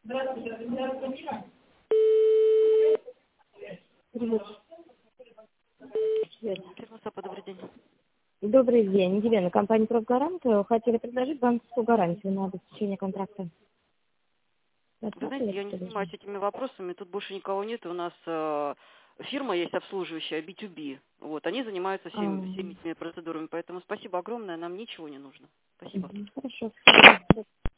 Привет. Добрый день. Добрый день. Елена, компания «Профгарант». Хотели предложить банковскую гарантию на обеспечение контракта. Вы знаете, я не занимаюсь этими вопросами, тут больше никого нет. У нас фирма есть обслуживающая, B2B. Вот, они занимаются всеми этими процедурами, поэтому спасибо огромное, нам ничего не нужно. Спасибо. Хорошо.